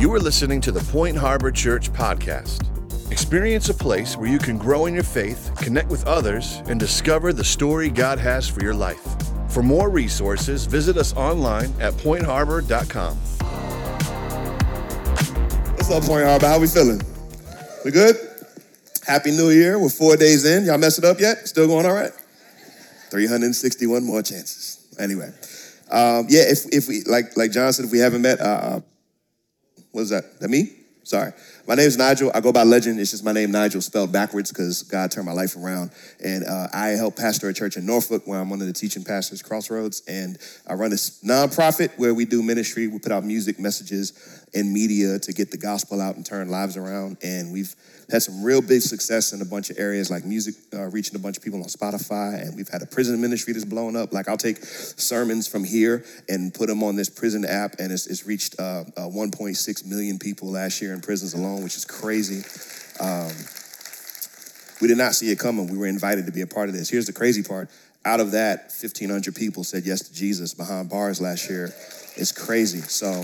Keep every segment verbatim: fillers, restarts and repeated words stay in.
You are listening to the Point Harbor Church podcast. Experience a place where you can grow in your faith, connect with others, and discover the story God has for your life. For more resources, visit us online at point harbor dot com. What's up, Point Harbor? How we feeling? We good? Happy New Year. We're four days in. Y'all mess it up yet? Still going all right? three hundred sixty-one more chances. Anyway, um, yeah, if if we, like like John said, if we haven't met, uh, what is that? That me? Sorry. My name is Nigel. I go by Legend. It's just my name, Nigel, spelled backwards because God turned my life around. And uh, I help pastor a church in Norfolk where I'm one of the teaching pastors, Crossroads. And I run this nonprofit where we do ministry. We put out music, messages, and media to get the gospel out and turn lives around. And we've had some real big success in a bunch of areas like music, uh, reaching a bunch of people on Spotify. And we've had a prison ministry that's blown up. Like I'll take sermons from here and put them on this prison app. And it's, it's reached uh, uh, one point six million people last year in prisons alone, which is crazy. Um, we did not see it coming. We were invited to be a part of this. Here's the crazy part. Out of that, fifteen hundred people said yes to Jesus behind bars last year. It's crazy. So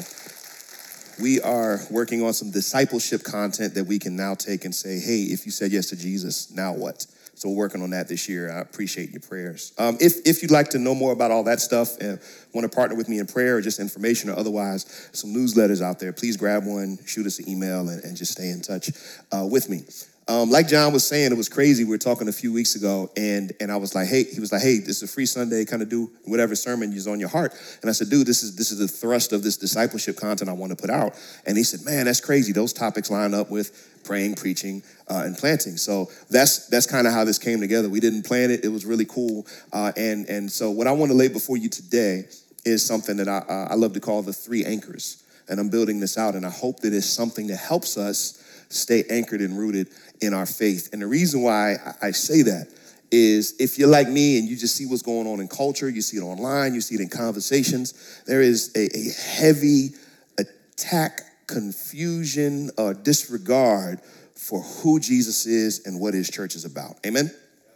we are working on some discipleship content that we can now take and say, hey, if you said yes to Jesus, now what? So we're working on that this year. I appreciate your prayers. Um, if, if you'd like to know more about all that stuff and want to partner with me in prayer or just information or otherwise, some newsletters out there, please grab one, shoot us an email, and, and just stay in touch uh, with me. Um, like John was saying, it was crazy. We were talking a few weeks ago, and and I was like, hey, he was like, hey, this is a free Sunday, kind of do whatever sermon is on your heart. And I said, dude, this is this is the thrust of this discipleship content I want to put out. And he said, man, that's crazy. Those topics line up with praying, preaching, uh, and planting. So that's that's kind of how this came together. We didn't plan it. It was really cool. Uh, and and so what I want to lay before you today is something that I uh, I love to call the three anchors. And I'm building this out, and I hope that it's something that helps us stay anchored and rooted in our faith. And the reason why I say that is if you're like me and you just see what's going on in culture, you see it online, you see it in conversations, there is a, a heavy attack, confusion, or disregard for who Jesus is and what his church is about. Amen?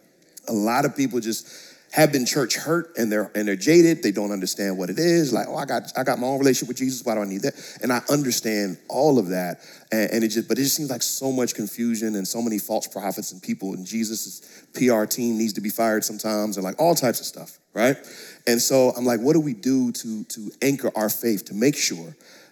A lot of people just have been church hurt and they're and they're jaded. They don't understand what it is. Like, oh, I got I got my own relationship with Jesus. Why do I need that? And I understand all of that. And, and it just, but it just seems like so much confusion and so many false prophets and people. And Jesus' P R team needs to be fired sometimes, and like all types of stuff, right? And so I'm like, what do we do to to anchor our faith to make sure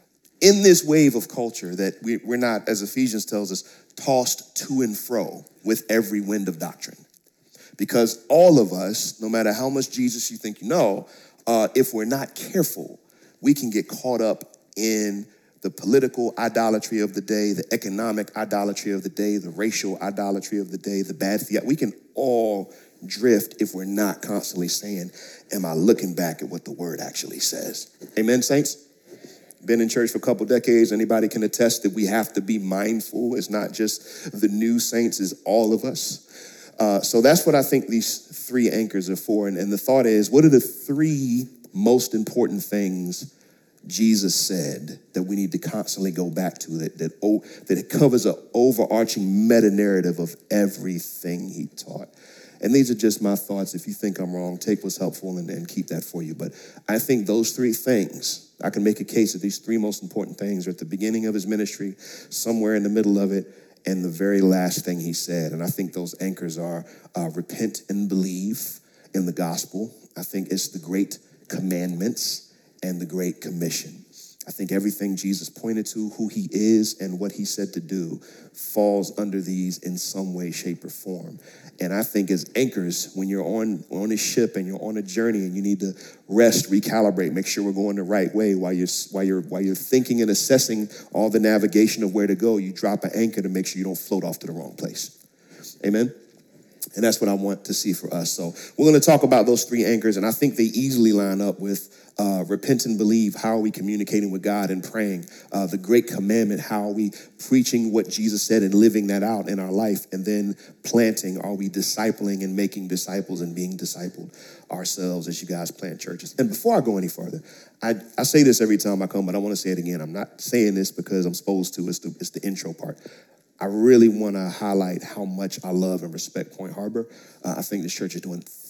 in this wave of culture that we, we're not, as Ephesians tells us, tossed to and fro with every wind of doctrine? Because all of us, no matter how much Jesus you think you know, uh, if we're not careful, we can get caught up in the political idolatry of the day, the economic idolatry of the day, the racial idolatry of the day, the bad theology. We can all drift if we're not constantly saying, am I looking back at what the word actually says? Amen, saints? Been in church for a couple decades. Anybody can attest that we have to be mindful. It's not just the new saints, it's all of us. Uh, so that's what I think these three anchors are for. And, and the thought is, what are the three most important things Jesus said that we need to constantly go back to, that that, oh, that it covers an overarching meta-narrative of everything he taught? And these are just my thoughts. If you think I'm wrong, take what's helpful and, and keep that for you. But I think those three things, I can make a case that these three most important things are at the beginning of his ministry, somewhere in the middle of it, and the very last thing he said. And I think those anchors are uh, repent and believe in the gospel. I think it's the great commandments and the great commission. I think everything Jesus pointed to, who he is and what he said to do, falls under these in some way, shape, or form. And I think as anchors, when you're on, on a ship and you're on a journey and you need to rest, recalibrate, make sure we're going the right way while you're while you're while you're thinking and assessing all the navigation of where to go, you drop an anchor to make sure you don't float off to the wrong place. Amen? And that's what I want to see for us. So we're going to talk about those three anchors, and I think they easily line up with uh, repent and believe. How are we communicating with God and praying? Uh, the great commandment, how are we preaching what Jesus said and living that out in our life? And then planting, are we discipling and making disciples and being discipled ourselves as you guys plant churches? And before I go any further, I, I say this every time I come, but I want to say it again. I'm not saying this because I'm supposed to. It's the, it's the intro part. I really want to highlight how much I love and respect Point Harbor. Uh, I think this church is doing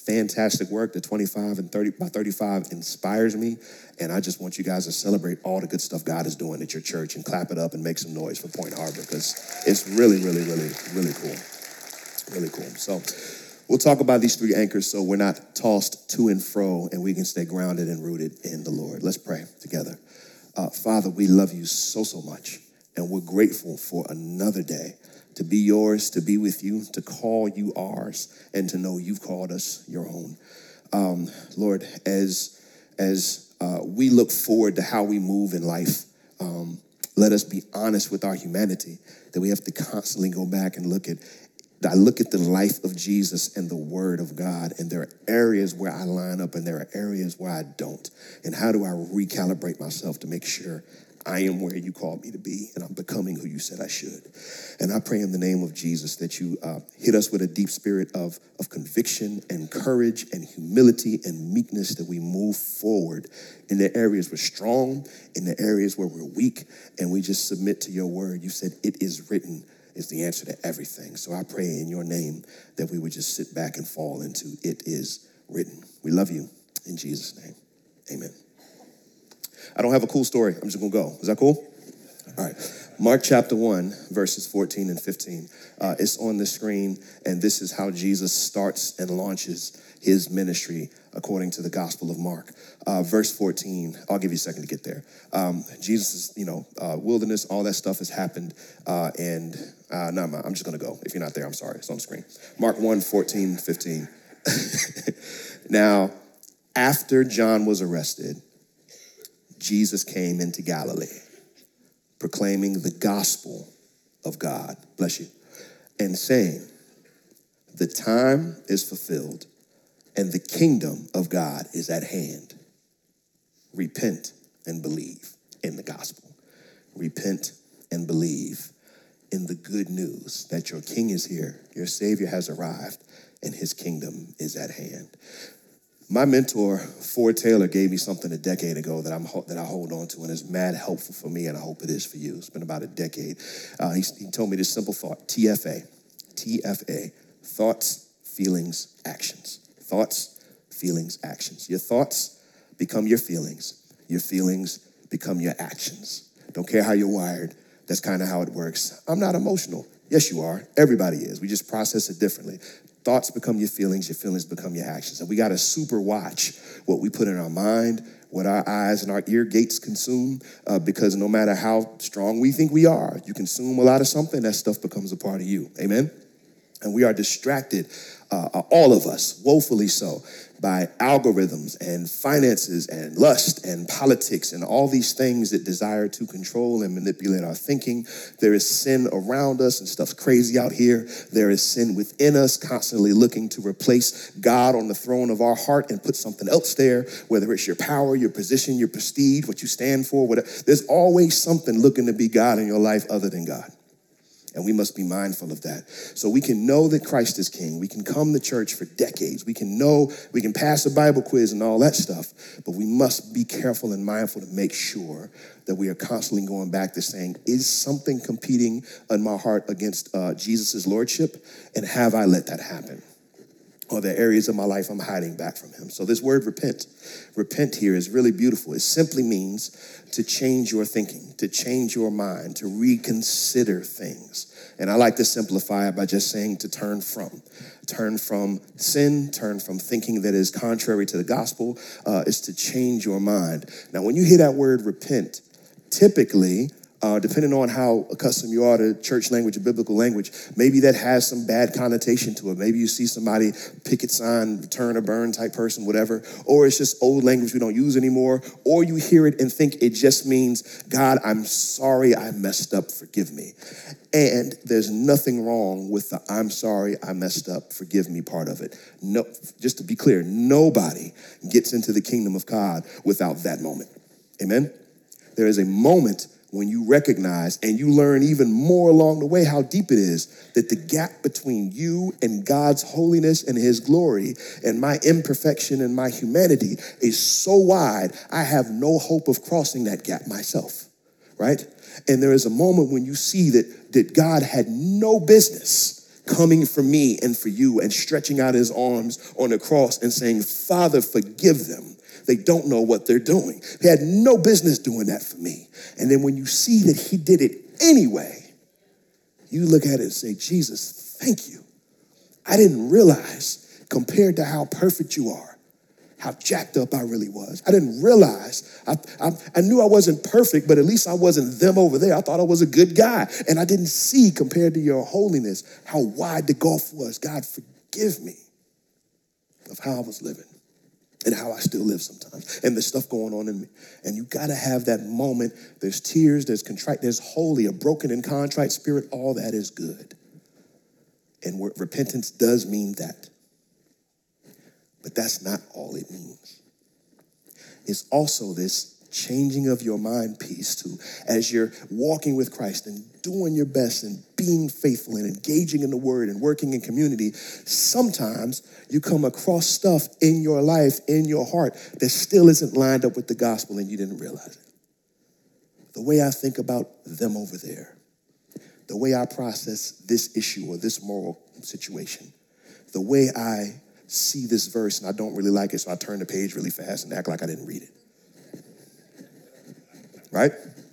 fantastic work. The twenty-five and thirty by thirty-five inspires me. And I just want you guys to celebrate all the good stuff God is doing at your church and clap it up and make some noise for Point Harbor, because it's really, really, really, really cool. Really cool. So we'll talk about these three anchors so we're not tossed to and fro and we can stay grounded and rooted in the Lord. Let's pray together. Uh, Father, we love you so, so much, and we're grateful for another day to be yours, to be with you, to call you ours, and to know you've called us your own. Um, Lord, as, as uh, we look forward to how we move in life, um, let us be honest with our humanity, that we have to constantly go back and look at I look at the life of Jesus and the word of God, and there are areas where I line up and there are areas where I don't. And how do I recalibrate myself to make sure I am where you called me to be and I'm becoming who you said I should? And I pray in the name of Jesus that you uh, hit us with a deep spirit of, of conviction and courage and humility and meekness, that we move forward in the areas we're strong, in the areas where we're weak, and we just submit to your word. You said it is written is the answer to everything. So I pray in your name that we would just sit back and fall into it is written. We love you in Jesus' name. Amen. I don't have a cool story. I'm just going to go. Is that cool? All right. Mark chapter one, verses fourteen and fifteen. Uh, it's on the screen, and this is how Jesus starts and launches his ministry according to the Gospel of Mark. Uh, verse fourteen, I'll give you a second to get there. Um, Jesus' you know, uh, wilderness, all that stuff has happened, uh, and uh, no, I'm just going to go. If you're not there, I'm sorry. It's on the screen. Mark one, fourteen, fifteen. Now, after John was arrested, Jesus came into Galilee, proclaiming the gospel of God, bless you, and saying, the time is fulfilled and the kingdom of God is at hand. Repent and believe in the gospel. Repent and believe in the good news that your king is here, your savior has arrived, and his kingdom is at hand. My mentor, Ford Taylor, gave me something a decade ago that I'm that I hold on to, and it's mad helpful for me, and I hope it is for you. It's been about a decade. Uh, he, he told me this simple thought, T F A, T F A, thoughts, feelings, actions. Thoughts, feelings, actions. Your thoughts become your feelings. Your feelings become your actions. Don't care how you're wired. That's kind of how it works. I'm not emotional. Yes, you are. Everybody is. We just process it differently. Thoughts become your feelings, your feelings become your actions. And we got to super watch what we put in our mind, what our eyes and our ear gates consume, uh, because no matter how strong we think we are, you consume a lot of something, that stuff becomes a part of you. Amen? And we are distracted, uh, all of us, woefully so, by algorithms and finances and lust and politics and all these things that desire to control and manipulate our thinking. There is sin around us and stuff's crazy out here. There is sin within us, constantly looking to replace God on the throne of our heart and put something else there, whether it's your power, your position, your prestige, what you stand for, whatever. There's always something looking to be God in your life other than God. And we must be mindful of that. So we can know that Christ is king. We can come to church for decades. We can know, we can pass a Bible quiz and all that stuff. But we must be careful and mindful to make sure that we are constantly going back to saying, is something competing in my heart against uh, Jesus' lordship? And have I let that happen? Or the areas of my life I'm hiding back from him. So this word repent, repent here is really beautiful. It simply means to change your thinking, to change your mind, to reconsider things. And I like to simplify it by just saying to turn from. Turn from sin, turn from thinking that is contrary to the gospel, uh, is to change your mind. Now, when you hear that word repent, typically, Uh, depending on how accustomed you are to church language or biblical language, maybe that has some bad connotation to it. Maybe you see somebody, picket sign, turn or burn type person, whatever, or it's just old language we don't use anymore, or you hear it and think it just means, God, I'm sorry I messed up, forgive me. And there's nothing wrong with the I'm sorry I messed up, forgive me part of it. No, just to be clear, nobody gets into the kingdom of God without that moment. Amen? There is a moment when you recognize and you learn even more along the way how deep it is that the gap between you and God's holiness and his glory and my imperfection and my humanity is so wide, I have no hope of crossing that gap myself, right? And there is a moment when you see that, that God had no business coming for me and for you and stretching out his arms on the cross and saying, Father, forgive them. They don't know what they're doing. They had no business doing that for me. And then when you see that he did it anyway, you look at it and say, Jesus, thank you. I didn't realize, compared to how perfect you are, how jacked up I really was. I didn't realize, I, I, I knew I wasn't perfect, but at least I wasn't them over there. I thought I was a good guy. And I didn't see, compared to your holiness, how wide the gulf was. God, forgive me of how I was living and how I still live sometimes and the stuff going on in me. And you got to have that moment. There's tears, there's contrite, there's holy, a broken and contrite spirit. All that is good. And repentance does mean that. But that's not all it means. It's also this changing of your mind piece too. As you're walking with Christ and doing your best and being faithful and engaging in the word and working in community, sometimes you come across stuff in your life, in your heart, that still isn't lined up with the gospel and you didn't realize it. The way I think about them over there, the way I process this issue or this moral situation, the way I see this verse and I don't really like it, so I turn the page really fast and act like I didn't read it. Right?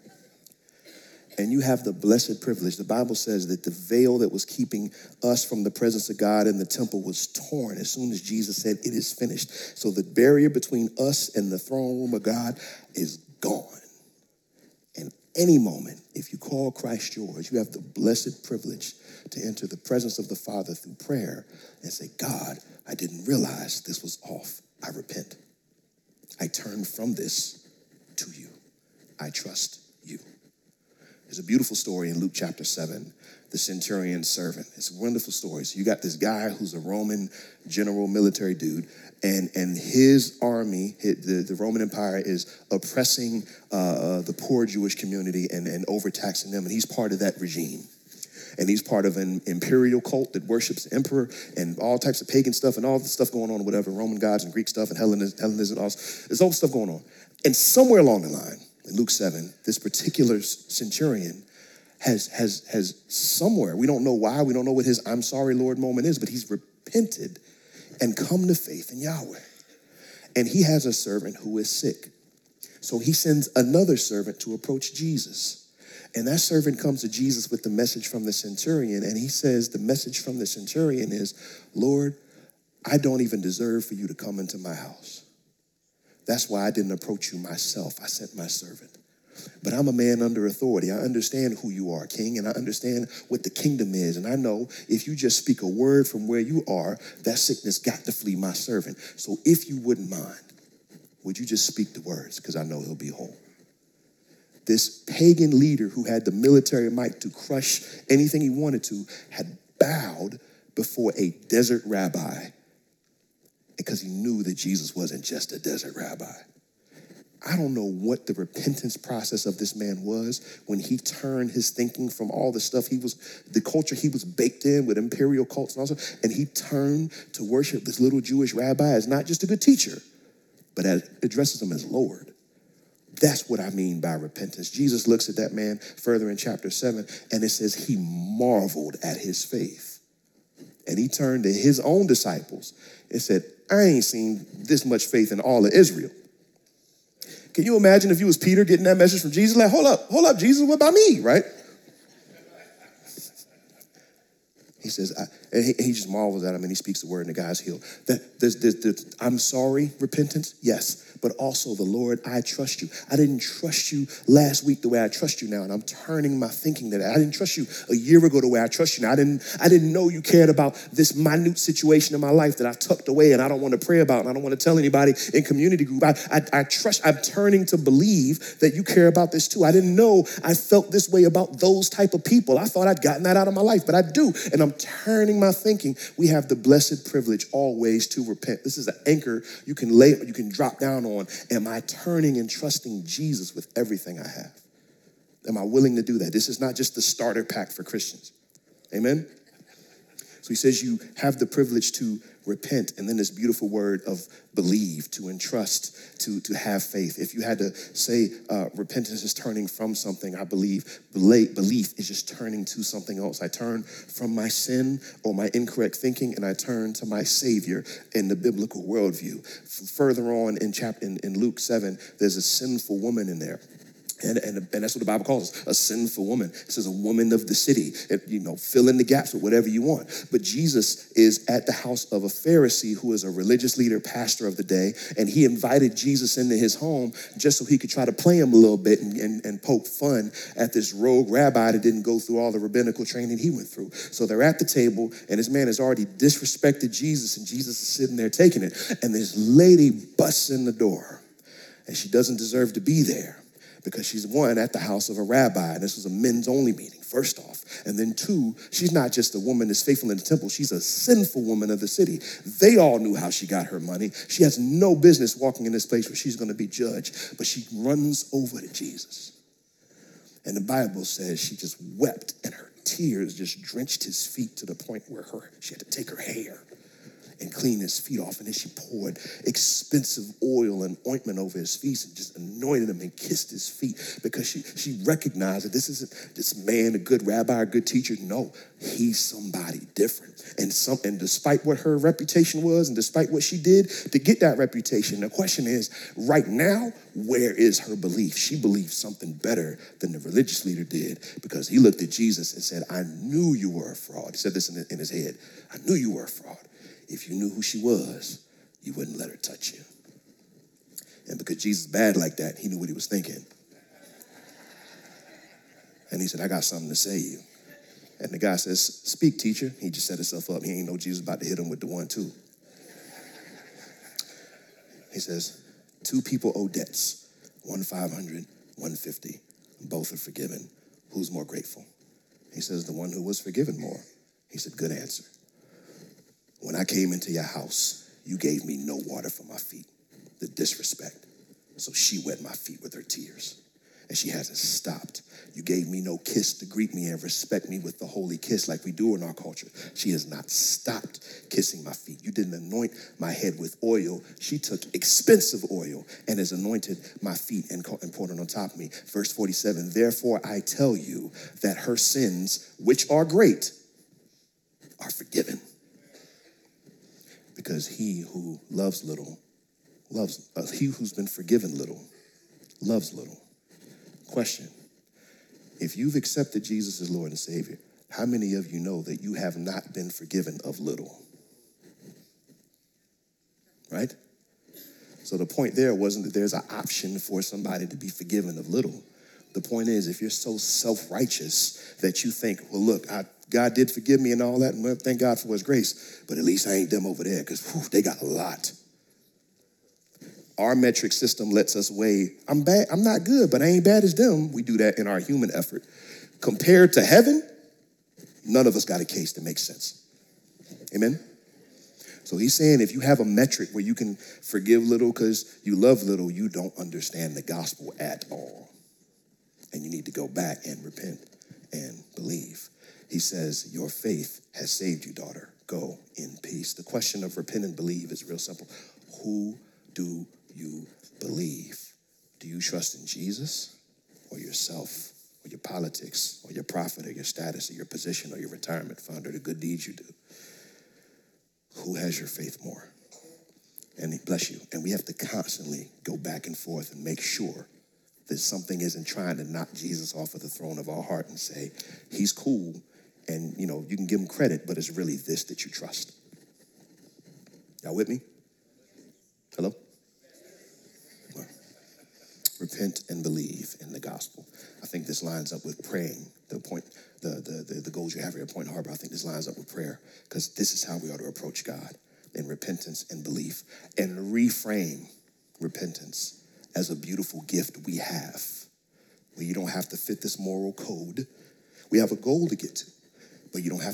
And you have the blessed privilege. The Bible says that the veil that was keeping us from the presence of God in the temple was torn as soon as Jesus said, it is finished. So the barrier between us and the throne room of God is gone. And any moment, if you call Christ yours, you have the blessed privilege to enter the presence of the Father through prayer and say, God, I didn't realize this was off. I repent. I turn from this to you. I trust you. There's a beautiful story in Luke chapter seven, the centurion's servant. It's a wonderful story. So you got this guy who's a Roman general military dude, and, and his army, the, the Roman Empire, is oppressing uh, the poor Jewish community and, and overtaxing them, and he's part of that regime. And he's part of an imperial cult that worships the emperor and all types of pagan stuff and all the stuff going on, whatever, Roman gods and Greek stuff and Hellenism, Hellenism all, there's all stuff going on. And somewhere along the line, in Luke seven, this particular centurion has, has, has somewhere, we don't know why, we don't know what his I'm sorry, Lord moment is, but he's repented and come to faith in Yahweh. And he has a servant who is sick. So he sends another servant to approach Jesus. And that servant comes to Jesus with the message from the centurion, and he says the message from the centurion is, Lord, I don't even deserve for you to come into my house. That's why I didn't approach you myself. I sent my servant. But I'm a man under authority. I understand who you are, King, and I understand what the kingdom is. And I know if you just speak a word from where you are, that sickness got to flee my servant. So if you wouldn't mind, would you just speak the words? Because I know he'll be whole. This pagan leader who had the military might to crush anything he wanted to had bowed before a desert rabbi because he knew that Jesus wasn't just a desert rabbi. I don't know what the repentance process of this man was when he turned his thinking from all the stuff he was, the culture he was baked in with imperial cults and all that, and he turned to worship this little Jewish rabbi as not just a good teacher, but as addresses him as Lord. That's what I mean by repentance. Jesus looks at that man further in chapter seven, and it says he marveled at his faith. And he turned to his own disciples and said, I ain't seen this much faith in all of Israel. Can you imagine if you was Peter getting that message from Jesus? Like, hold up, hold up, Jesus, what about me, right? He says, I, and he, he just marvels at him and he speaks the word and the guy's healed. That there's, there's, there's, I'm sorry, repentance, yes, but also the Lord, I trust you. I didn't trust you last week the way I trust you now, and I'm turning my thinking that I didn't trust you a year ago the way I trust you now. I didn't, I didn't know you cared about this minute situation in my life that I tucked away and I don't want to pray about and I don't want to tell anybody in community group. I, I, I trust, I'm turning to believe that you care about this too. I didn't know I felt this way about those type of people. I thought I'd gotten that out of my life, but I do, and I'm turning my thinking. We have the blessed privilege always to repent. This is an anchor you can lay, you can drop down on. Am I turning and trusting Jesus with everything I have? Am I willing to do that? This is not just the starter pack for Christians. Amen? So he says you have the privilege to repent, and then this beautiful word of believe, to entrust, to, to have faith. If you had to say uh, repentance is turning from something, I believe belief is just turning to something else. I turn from my sin or my incorrect thinking, and I turn to my Savior in the biblical worldview. Further on in, chapter, in, in Luke seven, there's a sinful woman in there. And, and, and that's what the Bible calls us, a sinful woman. It says a woman of the city. And, you know, fill in the gaps with whatever you want. But Jesus is at the house of a Pharisee who is a religious leader, pastor of the day, and he invited Jesus into his home just so he could try to play him a little bit and, and, and poke fun at this rogue rabbi that didn't go through all the rabbinical training he went through. So they're at the table, and this man has already disrespected Jesus, and Jesus is sitting there taking it. And this lady busts in the door, and she doesn't deserve to be there, because she's one at the house of a rabbi, and this was a men's only meeting, first off. And then two, she's not just a woman that's faithful in the temple, she's a sinful woman of the city. They all knew how she got her money. She has no business walking in this place where she's gonna be judged, but she runs over to Jesus. And the Bible says she just wept, and her tears just drenched his feet to the point where her she had to take her hair and clean his feet off. And then she poured expensive oil and ointment over his feet and just anointed him and kissed his feet, because she, she recognized that this isn't this man, a good rabbi, a good teacher. No, he's somebody different. And some, and despite what her reputation was, and despite what she did to get that reputation, the question is, right now, where is her belief? She believed something better than the religious leader did, because he looked at Jesus and said, I knew you were a fraud. He said this in, in his head. I knew you were a fraud. If you knew who she was, you wouldn't let her touch you. And because Jesus is bad like that, he knew what he was thinking. And he said, I got something to say to you. And the guy says, speak, teacher. He just set himself up. He ain't know Jesus about to hit him with the one, two. He says, two people owe debts, one five hundred, one fifty. Both are forgiven. Who's more grateful? He says, the one who was forgiven more. He said, good answer. When I came into your house, you gave me no water for my feet, the disrespect. So she wet my feet with her tears, and she hasn't stopped. You gave me no kiss to greet me and respect me with the holy kiss like we do in our culture. She has not stopped kissing my feet. You didn't anoint my head with oil. She took expensive oil and has anointed my feet and poured it on top of me. Verse forty-seven, therefore I tell you that her sins, which are great, are forgiven. Because he who loves little, loves, uh, he who's been forgiven little, loves little. Question, if you've accepted Jesus as Lord and Savior, how many of you know that you have not been forgiven of little? Right? So the point there wasn't that there's an option for somebody to be forgiven of little. The point is, if you're so self-righteous that you think, well, look, I, God did forgive me and all that, and well, thank God for his grace, but at least I ain't them over there, because they got a lot. Our metric system lets us weigh, I'm bad, I'm not good, but I ain't bad as them. We do that in our human effort. Compared to heaven, none of us got a case that makes sense. Amen? So he's saying if you have a metric where you can forgive little because you love little, you don't understand the gospel at all. And you need to go back and repent and believe. He says, your faith has saved you, daughter. Go in peace. The question of repent and believe is real simple. Who do you believe? Do you trust in Jesus or yourself or your politics or your profit or your status or your position or your retirement fund or the good deeds you do? Who has your faith more? And bless you. And we have to constantly go back and forth and make sure that something isn't trying to knock Jesus off of the throne of our heart and say, he's cool, and you know, you can give him credit, but it's really this that you trust. Y'all with me? Hello? Well, repent and believe in the gospel. I think this lines up with praying. The point, the, the, the, the goals you have here at Point Harbor, I think this lines up with prayer, because this is how we ought to approach God, in repentance and belief, and reframe repentance as a beautiful gift we have, where you don't have to fit this moral code. We have a goal to get to, but you don't have to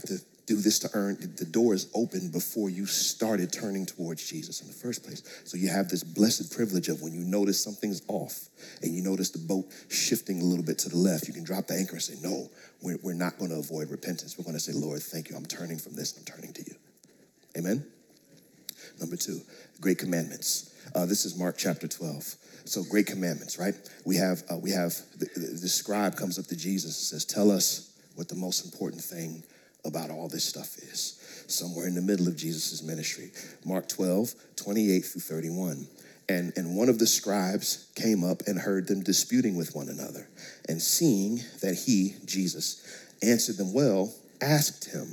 do this to earn, the door is open before you started turning towards Jesus in the first place. So you have this blessed privilege of when you notice something's off and you notice the boat shifting a little bit to the left, you can drop the anchor and say, no, we're, we're not going to avoid repentance. We're going to say, Lord, thank you. I'm turning from this. I'm turning to you. Amen. Number two, great commandments. Uh, this is Mark chapter twelve. So great commandments, right? We have, uh, we have the, the scribe comes up to Jesus and says, tell us what the most important thing about all this stuff is. Somewhere in the middle of Jesus' ministry. Mark twelve, twenty-eight through thirty-one. And, and one of the scribes came up and heard them disputing with one another. And seeing that he, Jesus, answered them well, asked him,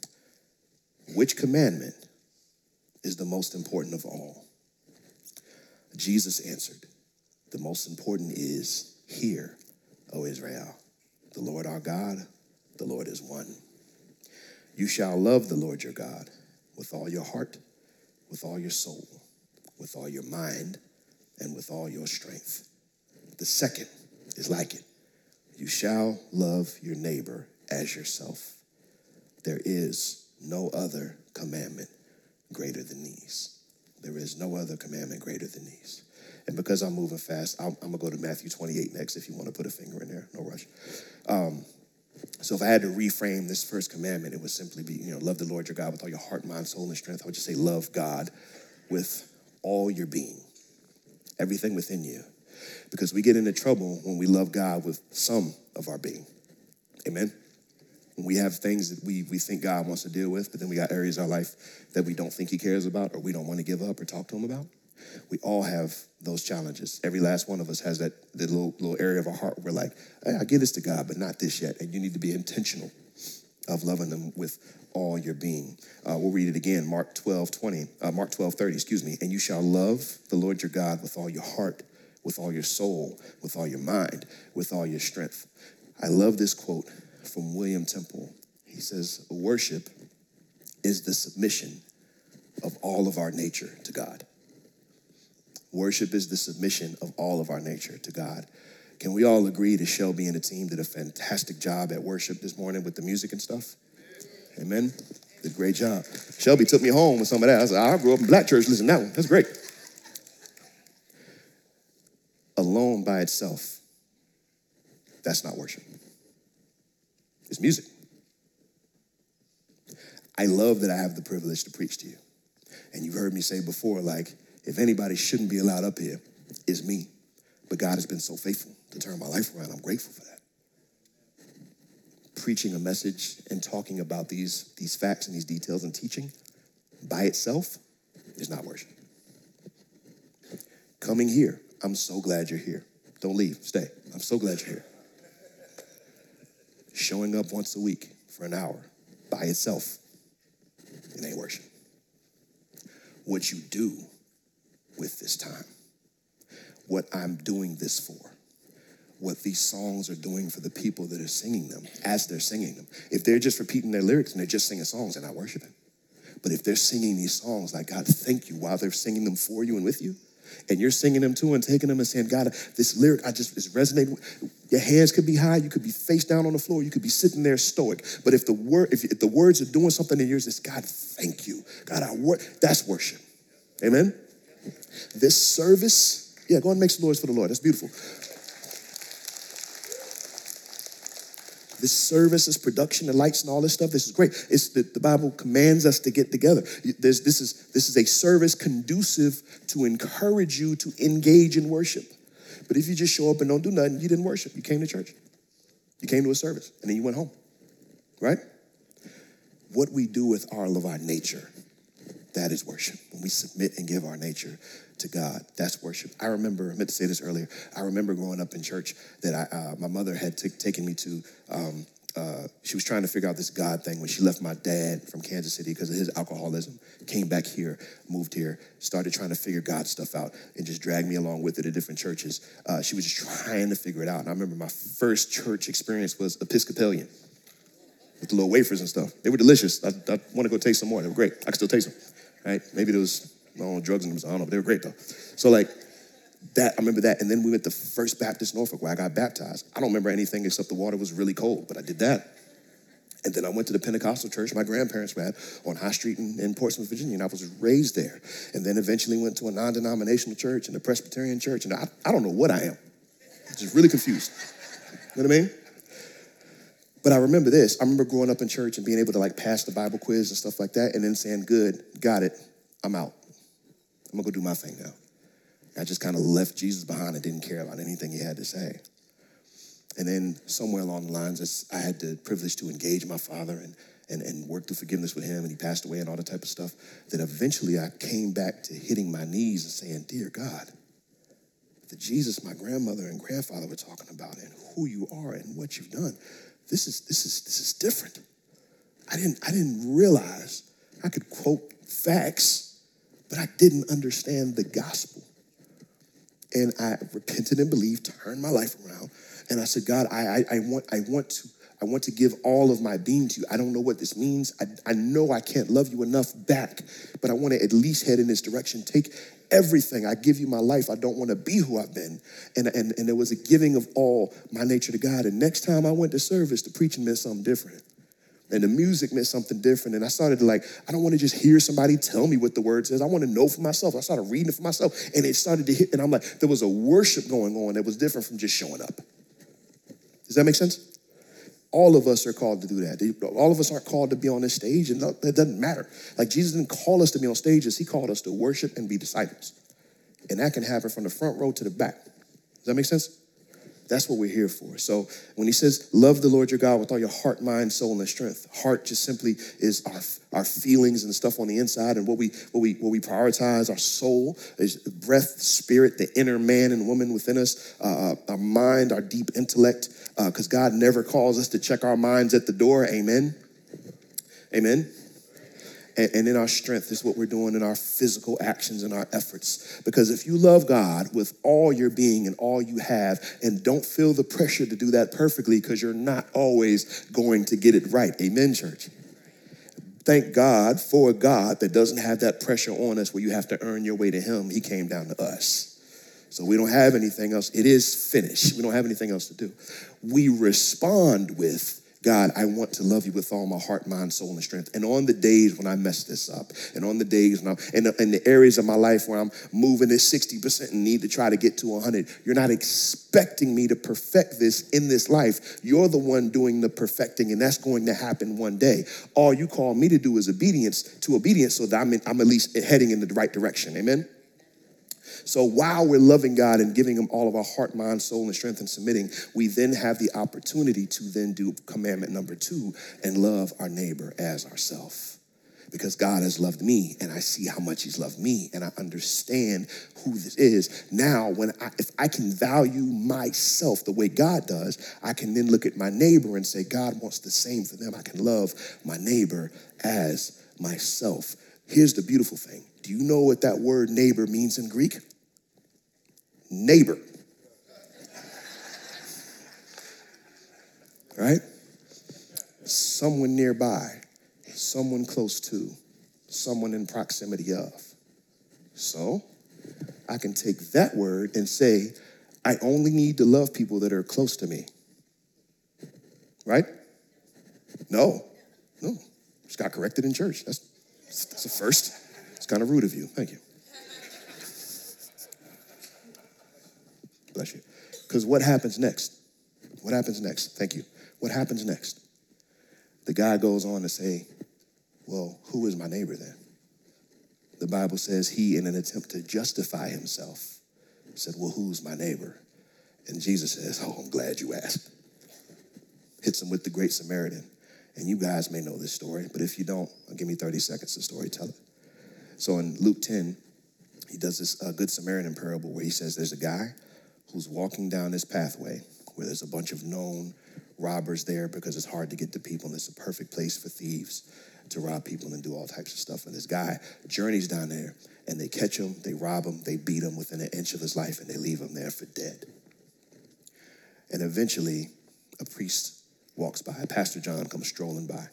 which commandment is the most important of all? Jesus answered, the most important is, hear, O Israel, the Lord our God, the Lord is one. You shall love the Lord your God with all your heart, with all your soul, with all your mind, and with all your strength. The second is like it. You shall love your neighbor as yourself. There is no other commandment greater than these. There is no other commandment greater than these. And because I'm moving fast, I'm, I'm going to go to Matthew twenty-eight next if you want to put a finger in there. No rush. Um, so if I had to reframe this first commandment, it would simply be, you know, love the Lord your God with all your heart, mind, soul, and strength. I would just say love God with all your being, everything within you. Because we get into trouble when we love God with some of our being. Amen? When we have things that we, we think God wants to deal with, but then we got areas of our life that we don't think he cares about or we don't want to give up or talk to him about. We all have those challenges. Every last one of us has that, that little, little area of our heart where we're like, hey, I give this to God, but not this yet. And you need to be intentional of loving them with all your being. Uh, we'll read it again, Mark twelve twenty, uh, Mark twelve thirty, excuse me. And you shall love the Lord your God with all your heart, with all your soul, with all your mind, with all your strength. I love this quote from William Temple. He says, worship is the submission of all of our nature to God. Worship is the submission of all of our nature to God. Can we all agree that Shelby and the team did a fantastic job at worship this morning with the music and stuff? Amen? Did a great job. Shelby took me home with some of that. I was like, I grew up in black church, listen to that one. That's great. Alone by itself, that's not worship. It's music. I love that I have the privilege to preach to you. And you've heard me say before, like, if anybody shouldn't be allowed up here, it's me. But God has been so faithful to turn my life around. I'm grateful for that. Preaching a message and talking about these, these facts and these details and teaching by itself is not worship. Coming here, I'm so glad you're here. Don't leave, stay. I'm so glad you're here. Showing up once a week for an hour by itself, it ain't worship. What you do with this time, what I'm doing this for, what these songs are doing for the people that are singing them as they're singing them. If they're just repeating their lyrics and they're just singing songs, they're not worshiping. But if they're singing these songs like, God, thank you, while they're singing them for you and with you, and you're singing them too and taking them and saying, God, this lyric, I just, is resonating. Your hands could be high, you could be face down on the floor, you could be sitting there stoic. But if the word, if, if the words are doing something in yours, it's God, thank you. God, I work, that's worship. Amen? This service, yeah, go and make some noise for the Lord. That's beautiful. This service, this production, the lights and all this stuff, this is great. It's the, the Bible commands us to get together. There's, this is this is a service conducive to encourage you to engage in worship. But if you just show up and don't do nothing, you didn't worship. You came to church. You came to a service, and then you went home, right? What we do with all of our nature, that is worship. When we submit and give our nature to God, that's worship. I remember, I meant to say this earlier, I remember growing up in church that I, uh, my mother had t- taken me to, um, uh, she was trying to figure out this God thing when she left my dad from Kansas City because of his alcoholism, came back here, moved here, started trying to figure God stuff out and just dragged me along with it at different churches. Uh, she was just trying to figure it out. And I remember my first church experience was Episcopalian with the little wafers and stuff. They were delicious. I, I want to go taste some more. They were great. I can still taste them. Right? Maybe there was, I don't know, drugs in them, so I don't know, but they were great though. So like that, I remember that. And then we went to First Baptist Norfolk where I got baptized. I don't remember anything except the water was really cold, but I did that. And then I went to the Pentecostal church my grandparents were at on High Street in, in Portsmouth, Virginia, and I was raised there. And then eventually went to a non-denominational church and a Presbyterian church, and I, I don't know what I am. I'm just really confused. You know what I mean? But I remember this. I remember growing up in church and being able to like pass the Bible quiz and stuff like that, and then saying, good, got it, I'm out. I'm gonna go do my thing now. I just kind of left Jesus behind and didn't care about anything he had to say. And then somewhere along the lines, I had the privilege to engage my father and, and, and work through forgiveness with him, and he passed away and all that type of stuff. That eventually I came back to hitting my knees and saying, dear God, the Jesus my grandmother and grandfather were talking about and who you are and what you've done, this is this is this is different. I didn't I didn't realize I could quote facts, but I didn't understand the gospel. And I repented and believed, turned my life around. And I said, God, I, I, I want I want to I want to give all of my being to you. I don't know what this means. I, I know I can't love you enough back, but I want to at least head in this direction. Take everything. I give you my life. I don't want to be who I've been. And, and, and there was a giving of all my nature to God. And next time I went to service, the preaching meant something different. And the music meant something different. And I started to like, I don't want to just hear somebody tell me what the word says. I want to know for myself. I started reading it for myself. And it started to hit. And I'm like, there was a worship going on that was different from just showing up. Does that make sense? All of us are called to do that. All of us aren't called to be on this stage, and that doesn't matter. Like Jesus didn't call us to be on stages. He called us to worship and be disciples. And that can happen from the front row to the back. Does that make sense? That's what we're here for. So when he says, love the Lord your God with all your heart, mind, soul, and strength, heart just simply is our, our feelings and stuff on the inside, and what we what we what we prioritize. Our soul is breath, spirit, the inner man and woman within us. Uh, our mind, our deep intellect, because uh, God never calls us to check our minds at the door. Amen. Amen. And, and in our strength is what we're doing in our physical actions and our efforts. Because if you love God with all your being and all you have, and don't feel the pressure to do that perfectly, because you're not always going to get it right. Amen, church. Thank God for a God that doesn't have that pressure on us where you have to earn your way to him. He came down to us. So we don't have anything else. It is finished. We don't have anything else to do. We respond with, God, I want to love you with all my heart, mind, soul, and strength. And on the days when I mess this up, and on the days when I'm in the, in the areas of my life where I'm moving at sixty percent and need to try to get to one hundred, you're not expecting me to perfect this in this life. You're the one doing the perfecting, and that's going to happen one day. All you call me to do is obedience to obedience, so that I'm, in, I'm at least heading in the right direction. Amen? So while we're loving God and giving him all of our heart, mind, soul, and strength and submitting, we then have the opportunity to then do commandment number two and love our neighbor as ourselves. Because God has loved me, and I see how much he's loved me, and I understand who this is. Now, when I, if I can value myself the way God does, I can then look at my neighbor and say, God wants the same for them. I can love my neighbor as myself. Here's the beautiful thing. Do you know what that word neighbor means in Greek? Neighbor. Right? Someone nearby, someone close to, someone in proximity of. So I can take that word and say, I only need to love people that are close to me. Right? No, no. Just got corrected in church. That's, that's a first. It's kind of rude of you. Thank you. Bless you. Because what happens next? What happens next? Thank you. What happens next? The guy goes on to say, well, who is my neighbor then? The Bible says he, in an attempt to justify himself, said, well, who's my neighbor? And Jesus says, oh, I'm glad you asked. Hits him with the Great Samaritan. And you guys may know this story, but if you don't, give me thirty seconds to story, tell it. So in Luke ten, he does this uh, Good Samaritan parable where he says there's a guy who's walking down this pathway where there's a bunch of known robbers there because it's hard to get to people, and it's a perfect place for thieves to rob people and do all types of stuff. And this guy journeys down there, and they catch him, they rob him, they beat him within an inch of his life, and they leave him there for dead. And eventually, a priest walks by. Pastor John comes strolling by.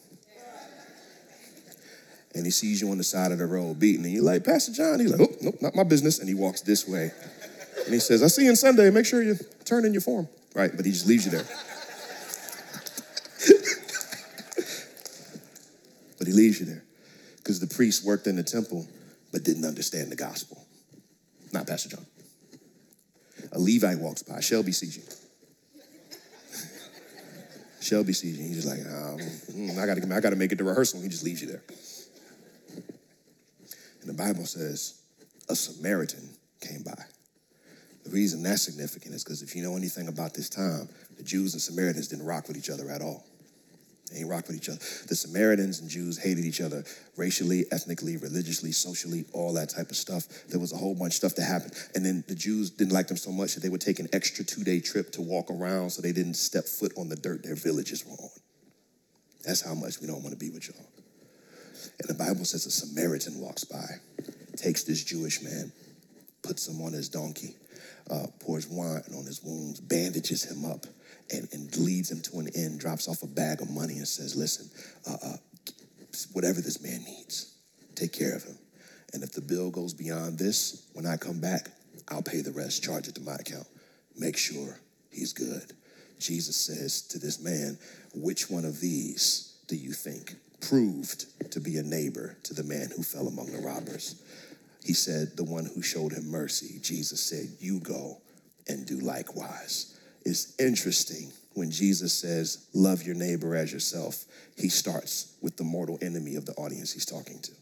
And he sees you on the side of the road beating, and you're like, Pastor John? He's like, oh, nope, not my business. And he walks this way. And he says, I see you on Sunday. Make sure you turn in your form. Right, but he just leaves you there. he leaves you there. Because the priest worked in the temple, but didn't understand the gospel. Not Pastor John. A Levite walks by. Shelby sees you. Shelby sees you. He's just like, oh, mm, I gotta, I gotta make it to rehearsal. He just leaves you there. And the Bible says a Samaritan came by. The reason that's significant is because if you know anything about this time, the Jews and Samaritans didn't rock with each other at all. They ain't rock with each other. The Samaritans and Jews hated each other racially, ethnically, religiously, socially, all that type of stuff. There was a whole bunch of stuff that happened. And then the Jews didn't like them so much that they would take an extra two-day trip to walk around so they didn't step foot on the dirt their villages were on. That's how much we don't want to be with y'all. And the Bible says a Samaritan walks by, takes this Jewish man, puts him on his donkey, uh, pours wine on his wounds, bandages him up, and, and leads him to an inn, drops off a bag of money and says, listen, uh, uh, whatever this man needs, take care of him. And if the bill goes beyond this, when I come back, I'll pay the rest, charge it to my account. Make sure he's good. Jesus says to this man, which one of these do you think proved to be a neighbor to the man who fell among the robbers? He said, the one who showed him mercy. Jesus said, you go and do likewise. It's interesting when Jesus says, love your neighbor as yourself, he starts with the mortal enemy of the audience he's talking to.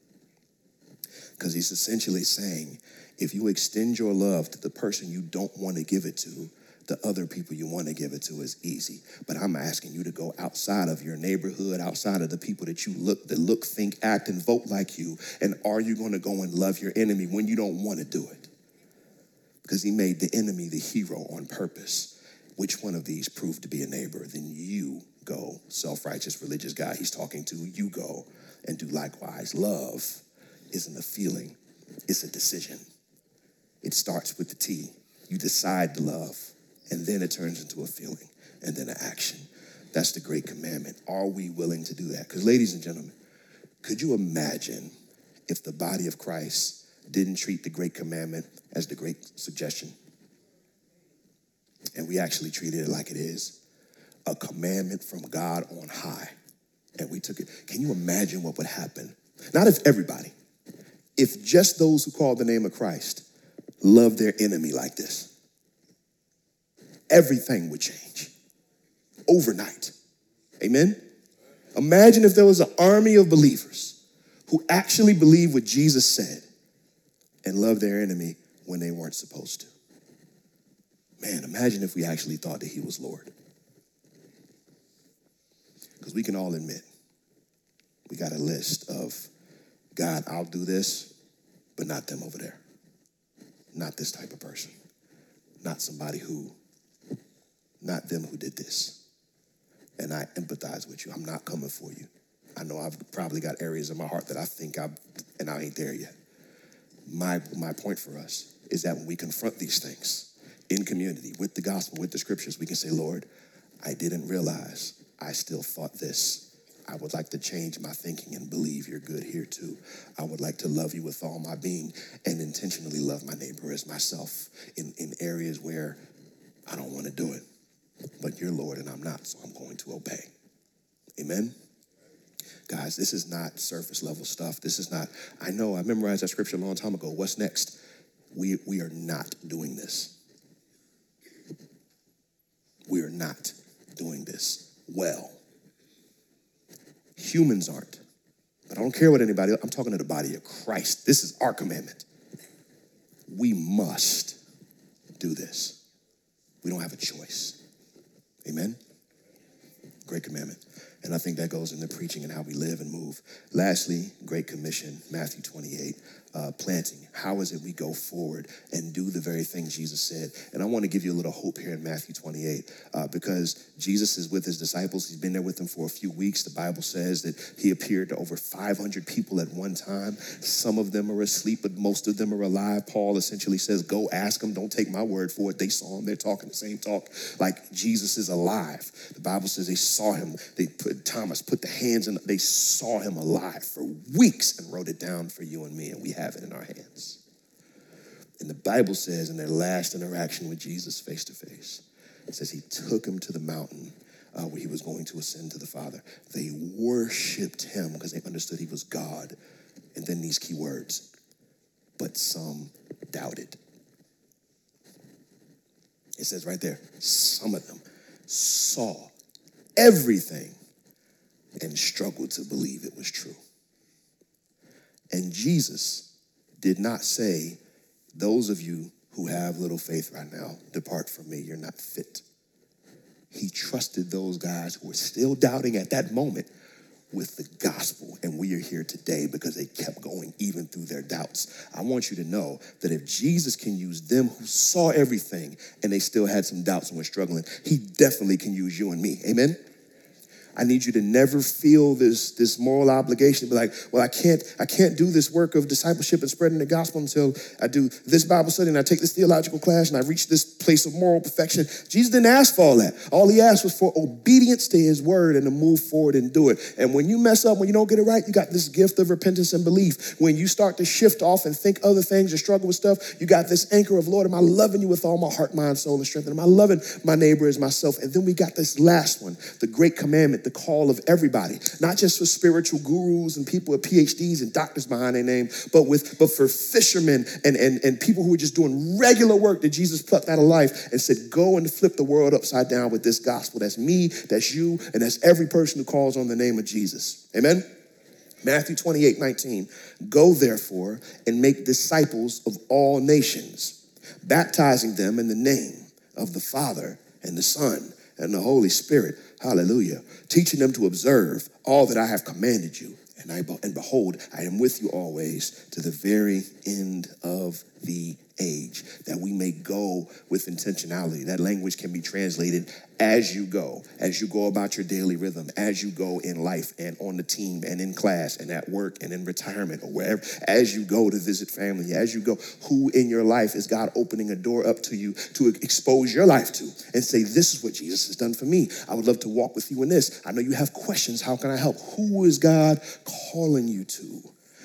Because he's essentially saying, if you extend your love to the person you don't want to give it to, the other people you want to give it to is easy. But I'm asking you to go outside of your neighborhood, outside of the people that you look, that look, think, act, and vote like you. And are you going to go and love your enemy when you don't want to do it? Because he made the enemy the hero on purpose. Which one of these proved to be a neighbor? Then you go, self-righteous religious guy he's talking to, you go and do likewise. Love isn't a feeling, it's a decision. It starts with the T. You decide to love, and then it turns into a feeling, and then an action. That's the great commandment. Are we willing to do that? Because ladies and gentlemen, could you imagine if the body of Christ didn't treat the great commandment as the great suggestion? And we actually treated it like it is, a commandment from God on high. And we took it. Can you imagine what would happen? Not if everybody, if just those who call the name of Christ love their enemy like this. Everything would change overnight. Amen? Imagine if there was an army of believers who actually believed what Jesus said and loved their enemy when they weren't supposed to. Man, imagine if we actually thought that he was Lord. Because we can all admit, we got a list of, God, I'll do this, but not them over there. Not this type of person. Not somebody who, not them who did this. And I empathize with you. I'm not coming for you. I know I've probably got areas in my heart that I think I've, and I ain't there yet. My, my point for us is that when we confront these things, in community, with the gospel, with the scriptures, we can say, Lord, I didn't realize I still thought this. I would like to change my thinking and believe you're good here too. I would like to love you with all my being and intentionally love my neighbor as myself in, in areas where I don't want to do it. But you're Lord and I'm not, so I'm going to obey. Amen? Guys, this is not surface level stuff. This is not, I know I memorized that scripture a long time ago. What's next? We, we are not doing this. We are not doing this well. Humans aren't. But I don't care what anybody else, I'm talking to the body of Christ. This is our commandment. We must do this. We don't have a choice. Amen? Great commandment. And I think that goes into preaching and how we live and move. Lastly, Great Commission, Matthew twenty-eight, uh, planting. How is it we go forward and do the very things Jesus said? And I want to give you a little hope here in Matthew twenty-eight uh, because Jesus is with his disciples. He's been there with them for a few weeks. The Bible says that he appeared to over five hundred people at one time. Some of them are asleep, but most of them are alive. Paul essentially says, go ask them. Don't take my word for it. They saw him. They're talking the same talk like Jesus is alive. The Bible says they saw him. They put Thomas put the hands in, they saw him alive for weeks and wrote it down for you and me, and we have it in our hands. And the Bible says in their last interaction with Jesus face to face, it says he took him to the mountain uh, where he was going to ascend to the Father. They worshiped him because they understood he was God. And then these key words, but some doubted. It says right there, some of them saw everything and struggled to believe it was true. And Jesus did not say, those of you who have little faith right now, depart from me, you're not fit. He trusted those guys who were still doubting at that moment with the gospel, and we are here today because they kept going even through their doubts. I want you to know that if Jesus can use them who saw everything and they still had some doubts and were struggling, he definitely can use you and me. Amen? I need you to never feel this, this moral obligation to be like, well, I can't, I can't do this work of discipleship and spreading the gospel until I do this Bible study and I take this theological class and I reach this place of moral perfection. Jesus didn't ask for all that. All he asked was for obedience to his word and to move forward and do it. And when you mess up, when you don't get it right, you got this gift of repentance and belief. When you start to shift off and think other things and struggle with stuff, you got this anchor of, Lord, am I loving you with all my heart, mind, soul, and strength? And am I loving my neighbor as myself? And then we got this last one, the great commandment, the call of everybody, not just for spiritual gurus and people with P H Ds and doctors behind their name, but with but for fishermen and, and, and people who are just doing regular work that Jesus plucked out of life and said, go and flip the world upside down with this gospel. That's me, that's you, and that's every person who calls on the name of Jesus. Amen? Matthew twenty-eight nineteen, go therefore and make disciples of all nations, baptizing them in the name of the Father and the Son and the Holy Spirit. Hallelujah. Teaching them to observe all that I have commanded you. And I and behold, I am with you always to the very end of the age, that we may go with intentionality. That language can be translated as you go, as you go about your daily rhythm, as you go in life and on the team and in class and at work and in retirement or wherever, as you go to visit family, as you go, who in your life is God opening a door up to you to expose your life to and say, this is what Jesus has done for me. I would love to walk with you in this. I know you have questions. How can I help? Who is God calling you to?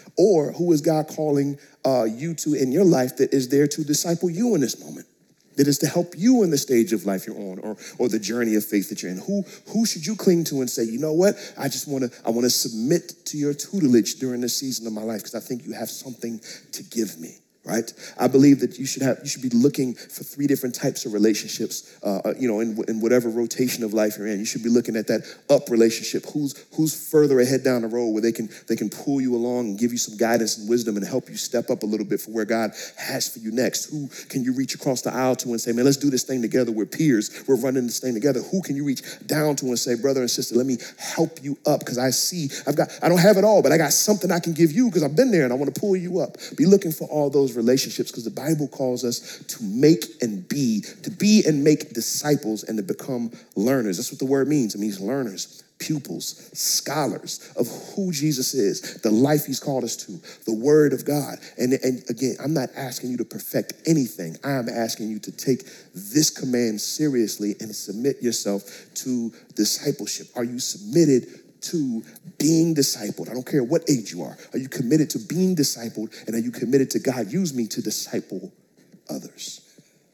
Or who is God calling uh, you to in your life that is there to disciple you in this moment? That is to help you in the stage of life you're on, or or the journey of faith that you're in. Who who should you cling to and say, you know what? I just want to I want to submit to your tutelage during this season of my life because I think you have something to give me. Right? I believe that you should have, you should be looking for three different types of relationships, uh, you know, in, in whatever rotation of life you're in. You should be looking at that up relationship. Who's who's further ahead down the road where they can they can pull you along and give you some guidance and wisdom and help you step up a little bit for where God has for you next. Who can you reach across the aisle to and say, man, let's do this thing together. We're peers. We're running this thing together. Who can you reach down to and say, brother and sister, let me help you up because I see I've got I don't have it all, but I got something I can give you because I've been there and I want to pull you up. Be looking for all those relationships because the Bible calls us to make and be, to be and make disciples and to become learners. That's what the word means. It means learners, pupils, scholars of who Jesus is, the life he's called us to, the word of God. And, and again, I'm not asking you to perfect anything. I'm asking you to take this command seriously and submit yourself to discipleship. Are you submitted to being discipled? I don't care what age you are. Are you committed to being discipled? And are you committed to God, use me to disciple others?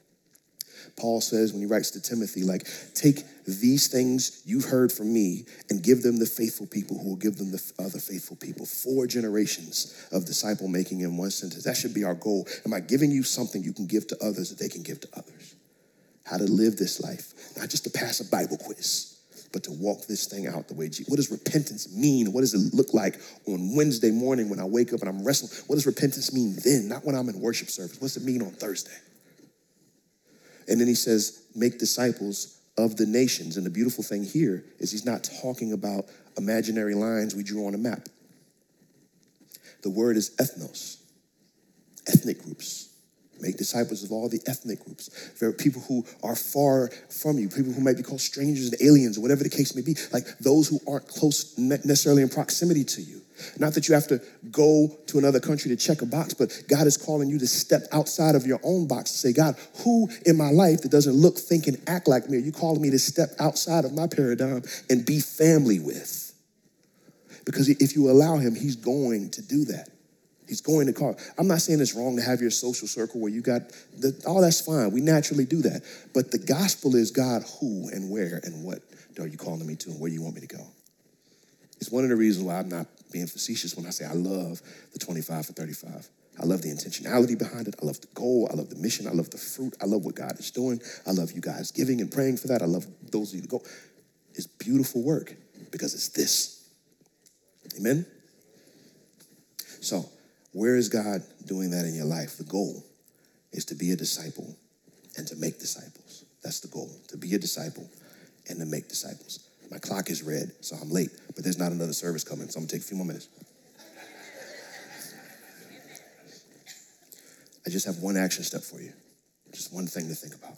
Paul says when he writes to Timothy, like, take these things you've heard from me and give them the faithful people who will give them the other faithful people. Four generations of disciple making in one sentence. That should be our goal. Am I giving you something you can give to others that they can give to others? How to live this life, not just to pass a Bible quiz, but to walk this thing out the way Jesus. What does repentance mean? What does it look like on Wednesday morning when I wake up and I'm wrestling? What does repentance mean then? Not when I'm in worship service. What's it mean on Thursday? And then he says, make disciples of the nations. And the beautiful thing here is he's not talking about imaginary lines we drew on a map. The word is ethnos, ethnic groups. Make disciples of all the ethnic groups. There are people who are far from you, people who might be called strangers and aliens or whatever the case may be, like those who aren't close necessarily in proximity to you. Not that you have to go to another country to check a box, but God is calling you to step outside of your own box and say, God, who in my life that doesn't look, think, and act like me? Are you calling me to step outside of my paradigm and be family with? Because if you allow him, he's going to do that. He's going to call. I'm not saying it's wrong to have your social circle where you got, the, all that's fine. We naturally do that. But the gospel is, God, who and where and what are you calling me to and where do you want me to go? It's one of the reasons why I'm not being facetious when I say I love the twenty-five for thirty-five. I love the intentionality behind it. I love the goal. I love the mission. I love the fruit. I love what God is doing. I love you guys giving and praying for that. I love those of you that go. It's beautiful work because it's this. Amen? So, where is God doing that in your life? The goal is to be a disciple and to make disciples. That's the goal, to be a disciple and to make disciples. My clock is red, so I'm late, but there's not another service coming, so I'm gonna take a few more minutes. I just have one action step for you, just one thing to think about.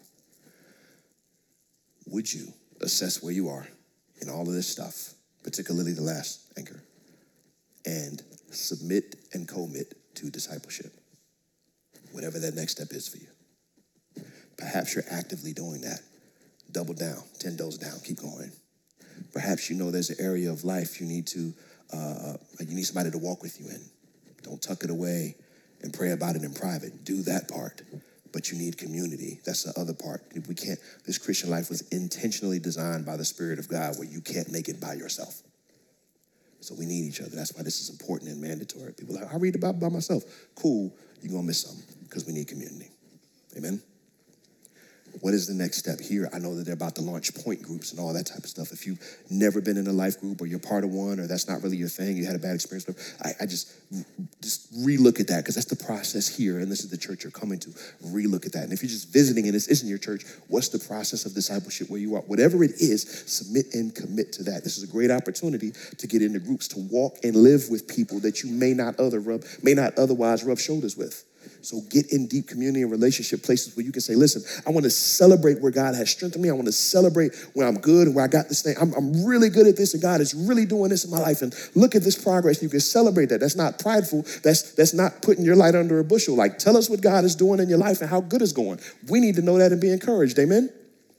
Would you assess where you are in all of this stuff, particularly the last anchor, and submit and commit to discipleship, whatever that next step is for you? Perhaps you're actively doing that. Double down, ten toes down, keep going. Perhaps you know there's an area of life you need to, uh, you need somebody to walk with you in. Don't tuck it away and pray about it in private. Do that part, but you need community. That's the other part. We can't, this Christian life was intentionally designed by the Spirit of God where you can't make it by yourself. So we need each other. That's why this is important and mandatory. People are like, I read the Bible by myself. Cool, you're gonna miss something because we need community. Amen? What is the next step here? I know that they're about to launch point groups and all that type of stuff. If you've never been in a life group or you're part of one or that's not really your thing, you had a bad experience with, I, I just, just relook at that because that's the process here and this is the church you're coming to. Relook at that. And if you're just visiting and this isn't your church, what's the process of discipleship where you are? Whatever it is, submit and commit to that. This is a great opportunity to get into groups, to walk and live with people that you may not other rub, may not otherwise rub shoulders with. So get in deep community and relationship places where you can say, listen, I want to celebrate where God has strengthened me. I want to celebrate where I'm good and where I got this thing. I'm, I'm really good at this and God is really doing this in my life. And look at this progress. You can celebrate that. That's not prideful. That's, that's not putting your light under a bushel. Like, tell us what God is doing in your life and how good it's going. We need to know that and be encouraged. Amen?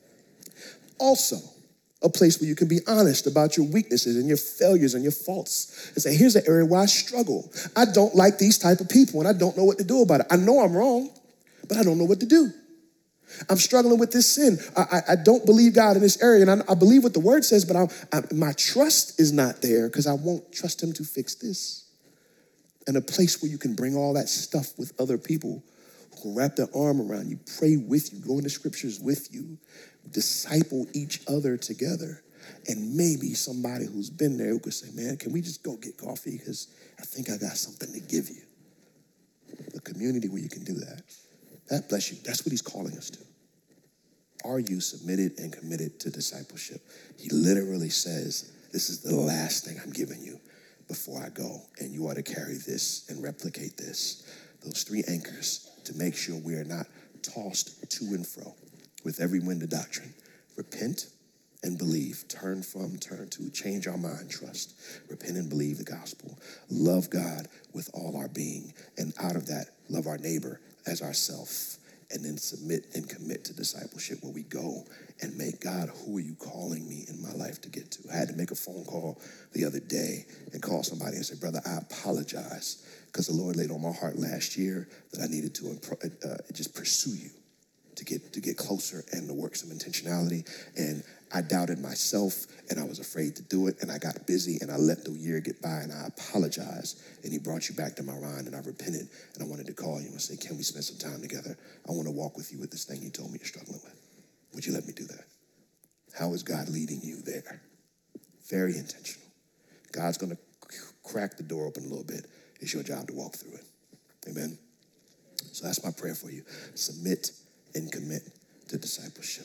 Also, a place where you can be honest about your weaknesses and your failures and your faults and say, here's an area where I struggle. I don't like these type of people and I don't know what to do about it. I know I'm wrong, but I don't know what to do. I'm struggling with this sin. I, I, I don't believe God in this area and I, I believe what the word says, but I, I, my trust is not there because I won't trust him to fix this. And a place where you can bring all that stuff with other people who can wrap their arm around you, pray with you, go into scriptures with you, disciple each other together, and maybe somebody who's been there who could say, man, can we just go get coffee because I think I got something to give you. A community where you can do that. That bless you. That's what he's calling us to. Are you submitted and committed to discipleship? He literally says, this is the last thing I'm giving you before I go, and you ought to carry this and replicate this. Those three anchors to make sure we are not tossed to and fro with every wind of doctrine. Repent and believe. Turn from, turn to, change our mind, trust. Repent and believe the gospel. Love God with all our being. And out of that, love our neighbor as ourself. And then submit and commit to discipleship where we go and make God, who are you calling me in my life to get to? I had to make a phone call the other day and call somebody and say, brother, I apologize because the Lord laid on my heart last year that I needed to uh, just pursue you. to get to get closer and to work some intentionality. And I doubted myself and I was afraid to do it. And I got busy and I let the year get by and I apologized. And he brought you back to my mind and I repented. And I wanted to call you and say, can we spend some time together? I want to walk with you with this thing you told me you're struggling with. Would you let me do that? How is God leading you there? Very intentional. God's going to crack the door open a little bit. It's your job to walk through it. Amen? So that's my prayer for you. Submit and commit to discipleship.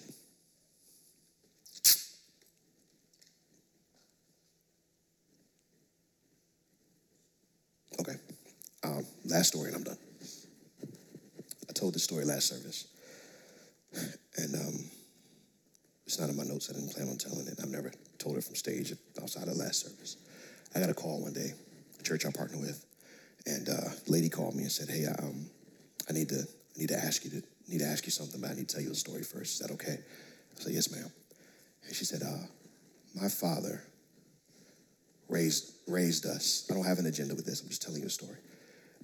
Okay, um, last story and I'm done. I told this story last service. And um, it's not in my notes. I didn't plan on telling it. I've never told it from stage outside of last service. I got a call one day, a church I partner with, and uh, a lady called me and said, hey, I, um, I need to I need to ask you to need to ask you something, but I need to tell you a story first. Is that okay? I said, yes, ma'am. And she said, uh, my father raised raised us. I don't have an agenda with this. I'm just telling you a story.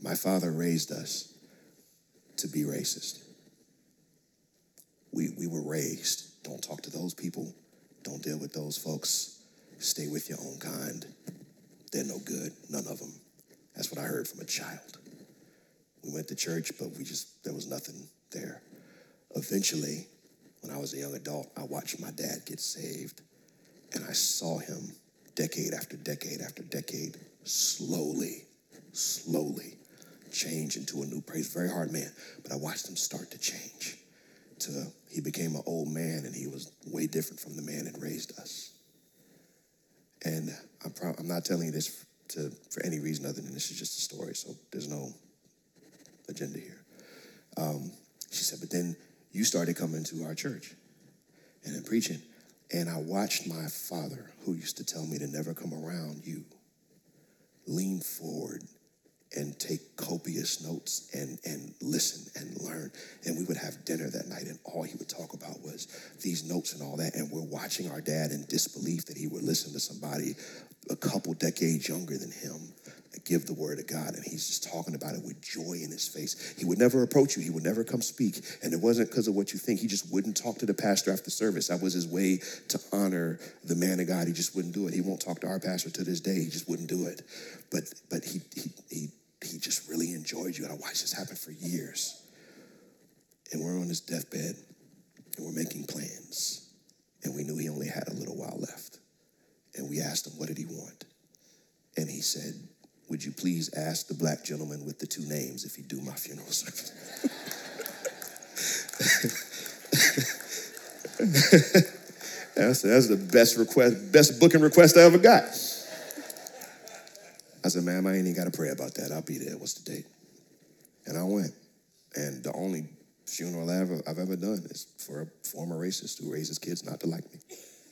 My father raised us to be racist. We, we were raised. Don't talk to those people. Don't deal with those folks. Stay with your own kind. They're no good, none of them. That's what I heard from a child. We went to church, but we just, there was nothing there. Eventually, when I was a young adult, I watched my dad get saved, and I saw him decade after decade after decade slowly, slowly change into a new praise. Very hard man, but I watched him start to change. To he became an old man, and he was way different from the man that raised us. And I'm, pro- I'm not telling you this to, for any reason other than this is just a story, so there's no agenda here. Um, she said, but then you started coming to our church and then preaching, and I watched my father, who used to tell me to never come around you, lean forward and take copious notes and, and listen and learn. And we would have dinner that night, and all he would talk about was these notes and all that. And we're watching our dad in disbelief that he would listen to somebody a couple decades younger than him give the word of God. And he's just talking about it with joy in his face. He would never approach you. He would never come speak. And it wasn't because of what you think. He just wouldn't talk to the pastor after service. That was his way to honor the man of God. He just wouldn't do it. He won't talk to our pastor to this day. He just wouldn't do it. But but he he he he just really enjoyed you. And I watched this happen for years. And we're on his deathbed, and we're making plans. And we knew he only had a little while left. And we asked him, what did he want? And he said, would you please ask the black gentleman with the two names if he'd do my funeral service? that's, that's the best request, best booking request I ever got. I said, ma'am, I ain't even got to pray about that. I'll be there. What's the date? And I went. And the only funeral I've ever, I've ever done is for a former racist who raises kids not to like me.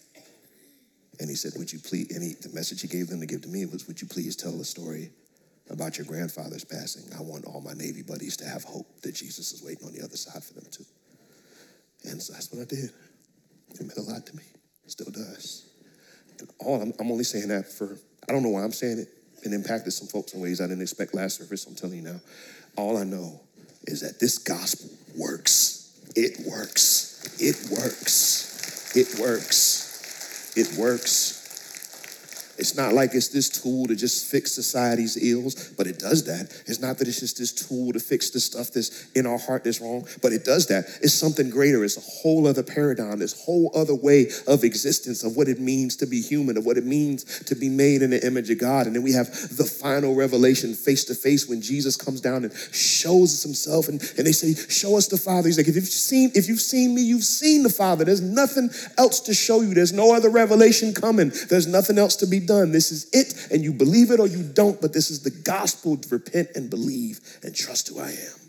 And he said, would you please, and he, the message he gave them to give to me was, would you please tell the story about your grandfather's passing? I want all my Navy buddies to have hope that Jesus is waiting on the other side for them too. And so that's what I did. It meant a lot to me. It still does. And all I'm, I'm only saying that for, I don't know why I'm saying it. It impacted some folks in ways I didn't expect last service. I'm telling you now. All I know is that this gospel works. It works. It works. It works. It works. It's not like it's this tool to just fix society's ills, but it does that. It's not that it's just this tool to fix the stuff that's in our heart that's wrong, but it does that. It's something greater. It's a whole other paradigm, this whole other way of existence of what it means to be human, of what it means to be made in the image of God. And then we have the final revelation face to face when Jesus comes down and shows us himself, and, and they say, show us the Father. He's like, if you've seen, if you've seen me, you've seen the Father. There's nothing else to show you. There's no other revelation coming. There's nothing else to be done. This is it, and you believe it or you don't, but this is the gospel. Repent and believe and trust who I am.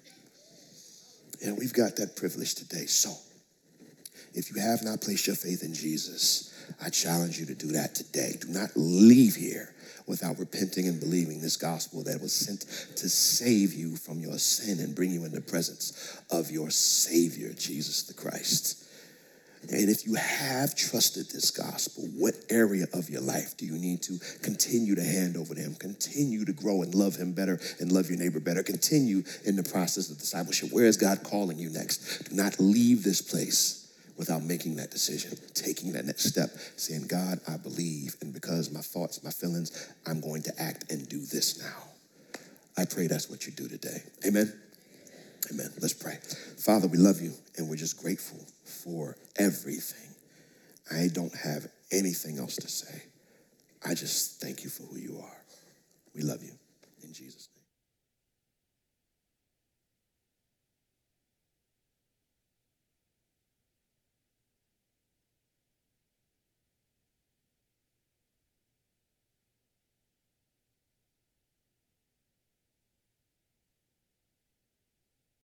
And we've got that privilege today. So if you have not placed your faith in Jesus, I challenge you to do that today. Do not leave here without repenting and believing this gospel that was sent to save you from your sin and bring you in the presence of your Savior, Jesus the Christ. And if you have trusted this gospel, what area of your life do you need to continue to hand over to him? Continue to grow and love him better and love your neighbor better. Continue in the process of discipleship. Where is God calling you next? Do not leave this place without making that decision, taking that next step, saying, God, I believe, and because my thoughts, my feelings, I'm going to act and do this now. I pray that's what you do today. Amen? Amen. Let's pray. Father, we love you, and we're just grateful for everything. I don't have anything else to say. I just thank you for who you are. We love you. In Jesus' name.